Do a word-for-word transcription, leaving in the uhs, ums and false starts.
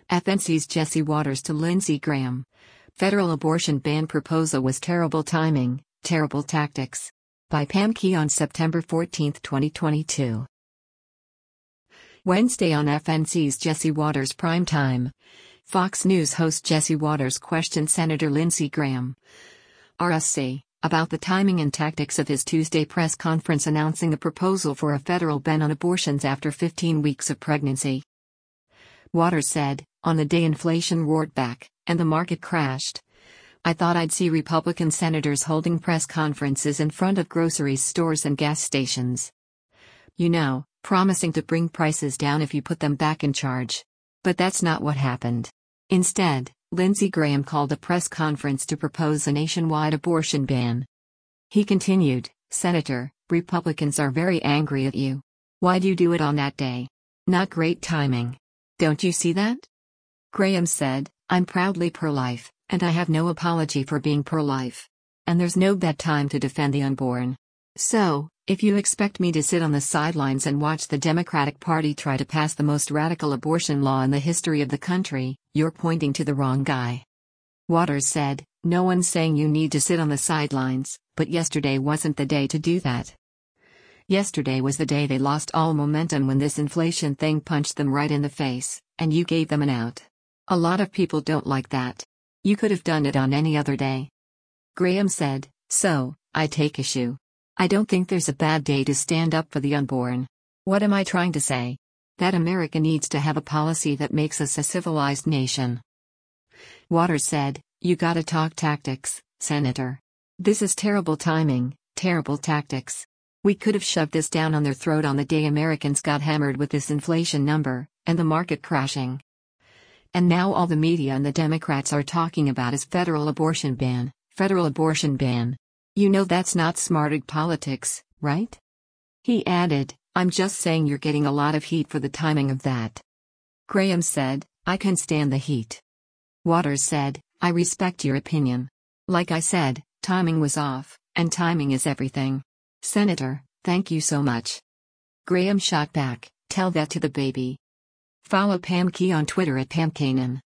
F N C's Jesse Watters to Lindsey Graham. Federal abortion ban proposal was terrible timing, terrible tactics. By Pam Key on September fourteenth, twenty twenty-two. Wednesday on F N C's Jesse Watters Prime Time. Fox News host Jesse Watters questioned Senator Lindsey Graham, R S C, about the timing and tactics of his Tuesday press conference announcing a proposal for a federal ban on abortions after fifteen weeks of pregnancy. Watters said, on the day inflation roared back, and the market crashed, I thought I'd see Republican senators holding press conferences in front of grocery stores and gas stations. You know, promising to bring prices down if you put them back in charge. But that's not what happened. Instead, Lindsey Graham called a press conference to propose a nationwide abortion ban. He continued, Senator, Republicans are very angry at you. Why'd you do it on that day? Not great timing. Don't you see that? Graham said, I'm proudly pro-life, and I have no apology for being pro-life. And there's no bad time to defend the unborn. So, if you expect me to sit on the sidelines and watch the Democratic Party try to pass the most radical abortion law in the history of the country, you're pointing to the wrong guy. Watters said, no one's saying you need to sit on the sidelines, but yesterday wasn't the day to do that. Yesterday was the day they lost all momentum when this inflation thing punched them right in the face, and you gave them an out. A lot of people don't like that. You could have done it on any other day. Graham said, so, I take issue. I don't think there's a bad day to stand up for the unborn. What am I trying to say? That America needs to have a policy that makes us a civilized nation. Watters said, you gotta talk tactics, Senator. This is terrible timing, terrible tactics. We could have shoved this down on their throat on the day Americans got hammered with this inflation number, and the market crashing. And now all the media and the Democrats are talking about is federal abortion ban, federal abortion ban. You know that's not smart politics, right? He added, I'm just saying you're getting a lot of heat for the timing of that. Graham said, I can stand the heat. Watters said, I respect your opinion. Like I said, timing was off, and timing is everything. Senator, thank you so much. Graham shot back, tell that to the baby. Follow Pam Key on Twitter at Pam Kanan.